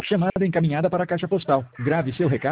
Chamada encaminhada para a caixa postal. Grave seu recado.